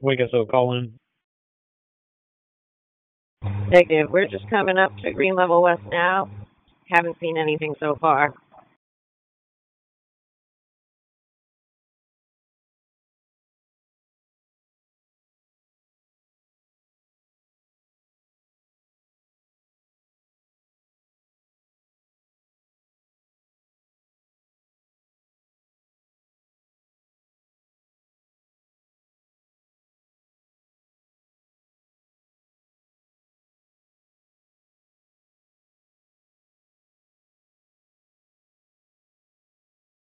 week or so, call in. Negative. We're just coming up to Green Level West now. Haven't seen anything so far.